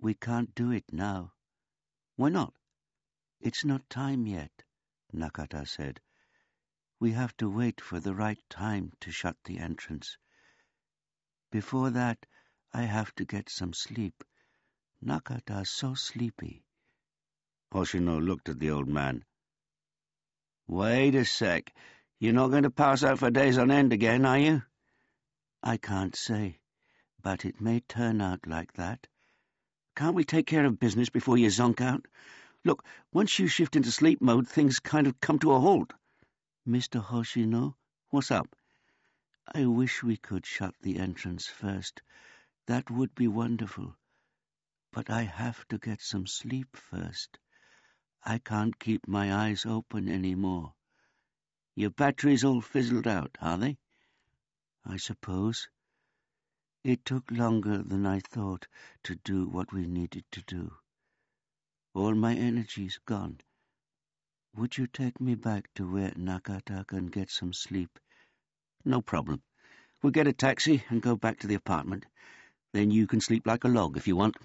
We can't do it now. Why not? It's not time yet, Nakata said. We have to wait for the right time to shut the entrance. Before that, I have to get some sleep. Nakata's so sleepy. Hoshino looked at the old man. Wait a sec. You're not going to pass out for days on end again, are you? I can't say, but it may turn out like that. Can't we take care of business before you zonk out? Look, once you shift into sleep mode, things kind of come to a halt. Mr. Hoshino, what's up? I wish we could shut the entrance first. That would be wonderful. But I have to get some sleep first. I can't keep my eyes open anymore. Your batteries all fizzled out, are they? I suppose. It took longer than I thought to do what we needed to do. All my energy's gone. Would you take me back to where Nakata can get some sleep? No problem. We'll get a taxi and go back to the apartment. Then you can sleep like a log if you want.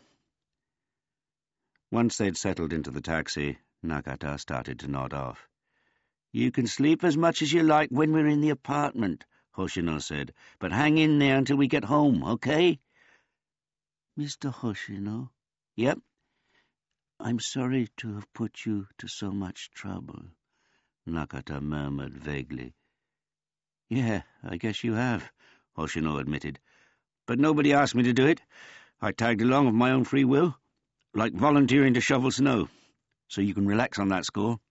Once they'd settled into the taxi, Nakata started to nod off. You can sleep as much as you like when we're in the apartment, Hoshino said, but hang in there until we get home, okay? Mr. Hoshino? Yep? I'm sorry to have put you to so much trouble, Nakata murmured vaguely. Yeah, I guess you have, Hoshino admitted. But nobody asked me to do it. I tagged along of my own free will, like volunteering to shovel snow, so you can relax on that score.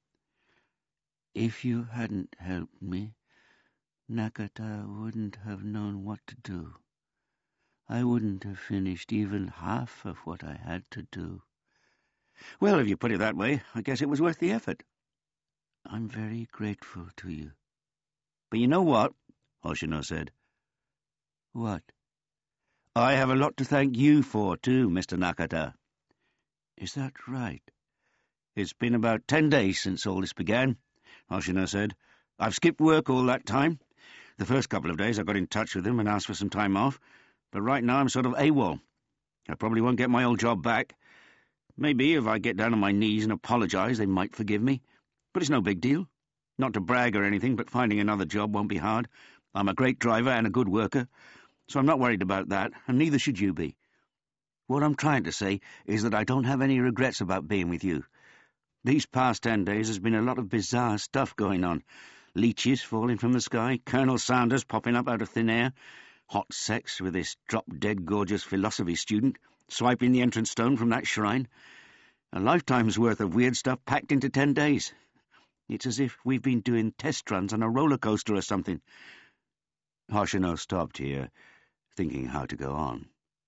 If you hadn't helped me, Nakata wouldn't have known what to do. I wouldn't have finished even half of what I had to do. Well, if you put it that way, I guess it was worth the effort. I'm very grateful to you. But you know what? Hoshino said. What? I have a lot to thank you for, too, Mr. Nakata. Is that right? It's been about 10 days since all this began, Hoshino said. I've skipped work all that time. The first couple of days I got in touch with them and asked for some time off, but right now I'm sort of AWOL. I probably won't get my old job back. Maybe if I get down on my knees and apologize, they might forgive me. But it's no big deal. Not to brag or anything, but finding another job won't be hard. I'm a great driver and a good worker, so I'm not worried about that, and neither should you be. What I'm trying to say is that I don't have any regrets about being with you. These past 10 days there's been a lot of bizarre stuff going on. Leeches falling from the sky, Colonel Sanders popping up out of thin air, hot sex with this drop-dead gorgeous philosophy student, swiping the entrance stone from that shrine. A lifetime's worth of weird stuff packed into 10 days. It's as if we've been doing test runs on a roller coaster or something. Hoshino stopped here, thinking how to go on.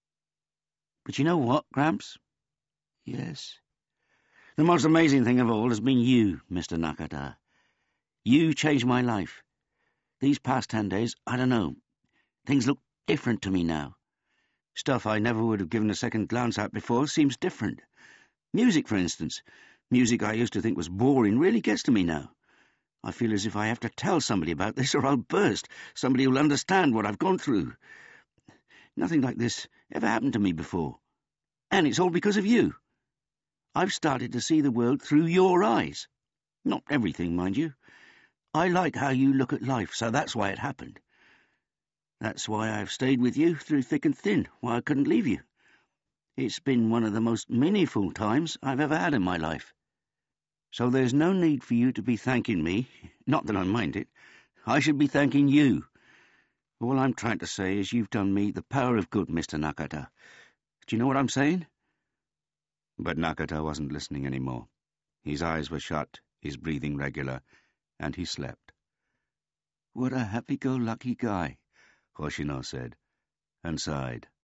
But you know what, Gramps? Yes? The most amazing thing of all has been you, Mr. Nakata. You changed my life. These past 10 days, I don't know, things look different to me now. Stuff I never would have given a second glance at before seems different. Music, for instance. Music I used to think was boring really gets to me now. I feel as if I have to tell somebody about this or I'll burst, somebody who'll understand what I've gone through. Nothing like this ever happened to me before. And it's all because of you. I've started to see the world through your eyes. Not everything, mind you. I like how you look at life, so that's why it happened. That's why I've stayed with you through thick and thin, why I couldn't leave you. It's been one of the most meaningful times I've ever had in my life. So there's no need for you to be thanking me, not that I mind it. I should be thanking you. All I'm trying to say is you've done me the power of good, Mr. Nakata. Do you know what I'm saying? But Nakata wasn't listening anymore. His eyes were shut, his breathing regular, and he slept. What a happy-go-lucky guy, Hoshino said, and sighed.